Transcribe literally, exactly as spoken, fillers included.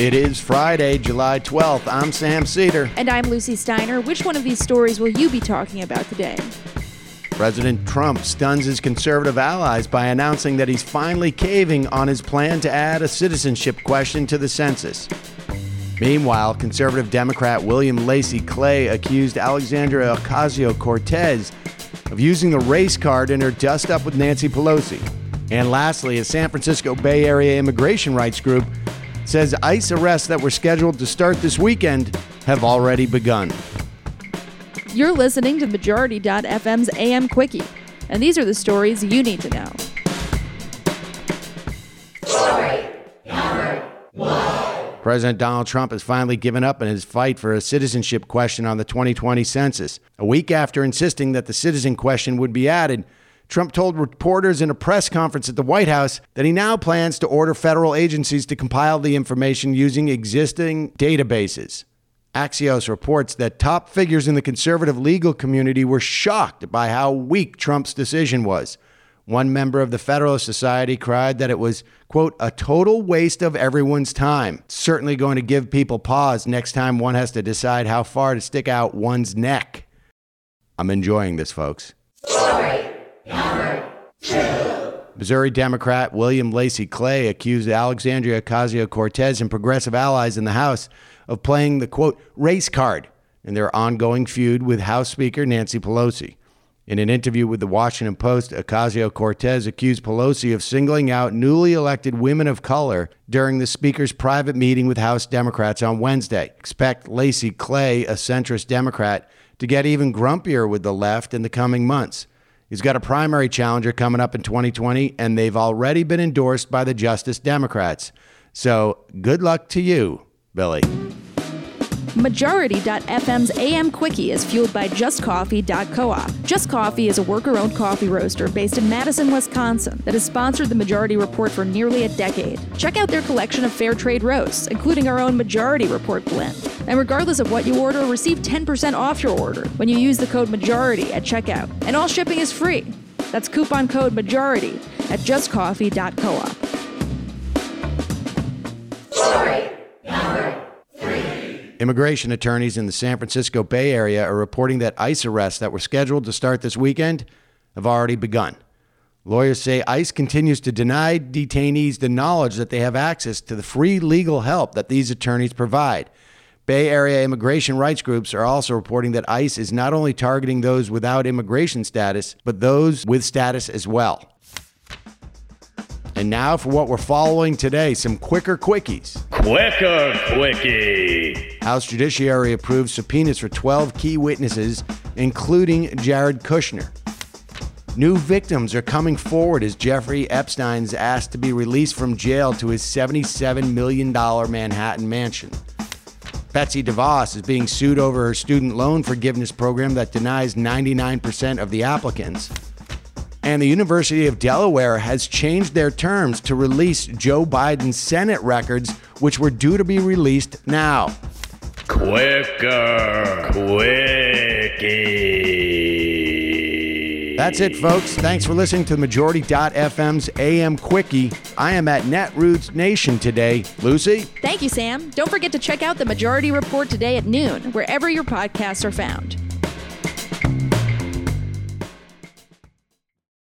It is Friday, July twelfth. I'm Sam Cedar. And I'm Lucy Steiner. Which one of these stories will you be talking about today? President Trump stuns his conservative allies by announcing that he's finally caving on his plan to add a citizenship question to the census. Meanwhile, conservative Democrat William Lacy Clay accused Alexandria Ocasio-Cortez of using the race card in her dust-up with Nancy Pelosi. And lastly, a San Francisco Bay Area immigration rights group says ICE arrests that were scheduled to start this weekend have already begun. You're listening to Majority dot F M's A M Quickie, and these are the stories you need to know. Story number one. President Donald Trump has finally given up in his fight for a citizenship question on the twenty twenty census. A week after insisting that the citizen question would be added, Trump told reporters in a press conference at the White House that he now plans to order federal agencies to compile the information using existing databases. Axios reports that top figures in the conservative legal community were shocked by how weak Trump's decision was. One member of the Federalist Society cried that it was, quote, a total waste of everyone's time. Certainly going to give people pause next time one has to decide how far to stick out one's neck. I'm enjoying this, folks. Story number two. Missouri Democrat William Lacy Clay accused Alexandria Ocasio-Cortez and progressive allies in the House of playing the, quote, race card in their ongoing feud with House Speaker Nancy Pelosi. In an interview with the Washington Post, Ocasio-Cortez accused Pelosi of singling out newly elected women of color during the Speaker's private meeting with House Democrats on Wednesday. Expect Lacy Clay, a centrist Democrat, to get even grumpier with the left in the coming months. He's got a primary challenger coming up in twenty twenty, and they've already been endorsed by the Justice Democrats. So good luck to you, Billy. Majority dot F M's A M Quickie is fueled by just coffee dot coop. Just Coffee is a worker-owned coffee roaster based in Madison, Wisconsin that has sponsored the Majority Report for nearly a decade. Check out their collection of fair trade roasts, including our own Majority Report blend. And regardless of what you order, receive ten percent off your order when you use the code MAJORITY at checkout. And all shipping is free. That's coupon code MAJORITY at just coffee dot coop. Story number three. Immigration attorneys in the San Francisco Bay Area are reporting that ICE arrests that were scheduled to start this weekend have already begun. Lawyers say ICE continues to deny detainees the knowledge that they have access to the free legal help that these attorneys provide. Bay Area immigration rights groups are also reporting that ICE is not only targeting those without immigration status, but those with status as well. And now for what we're following today, some quicker quickies. Quicker quickie. House Judiciary approved subpoenas for twelve key witnesses, including Jared Kushner. New victims are coming forward as Jeffrey Epstein's asked to be released from jail to his seventy-seven million dollars Manhattan mansion. Betsy DeVos is being sued over her student loan forgiveness program that denies ninety-nine percent of the applicants. And the University of Delaware has changed their terms to release Joe Biden's Senate records, which were due to be released now. Quicker quickie. That's it, folks. Thanks for listening to Majority dot F M's A M Quickie. I am at Netroots Nation today. Lucy? Thank you, Sam. Don't forget to check out the Majority Report today at noon, wherever your podcasts are found.